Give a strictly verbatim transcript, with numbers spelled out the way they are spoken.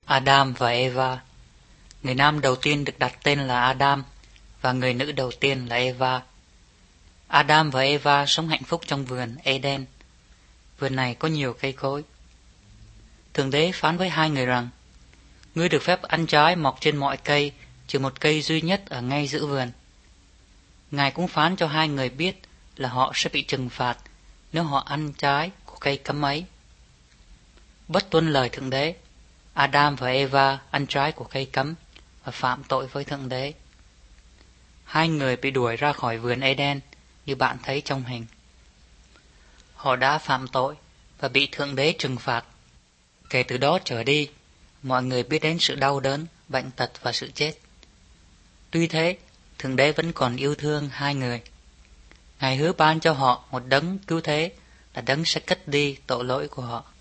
Adam và Eva. Người nam đầu tiên được đặt tên là Adam và người nữ đầu tiên là Eva. Adam và Eva sống hạnh phúc trong vườn Eden. Vườn này có nhiều cây cối. Thượng Đế phán với hai người rằng: ngươi được phép ăn trái mọc trên mọi cây, trừ một cây duy nhất ở ngay giữa vườn. Ngài cũng phán cho hai người biết là họ sẽ bị trừng phạt nếu họ ăn trái của cây cấm ấy. Bất tuân lời Thượng Đế, Adam và Eva ăn trái của cây cấm và phạm tội với Thượng Đế. Hai người bị đuổi ra khỏi vườn Eden như bạn thấy trong hình. Họ đã phạm tội và bị Thượng Đế trừng phạt. Kể từ đó trở đi, mọi người biết đến sự đau đớn, bệnh tật và sự chết. Tuy thế, Thượng Đế vẫn còn yêu thương hai người. Ngài hứa ban cho họ một đấng cứu thế là đấng sẽ cất đi tội lỗi của họ.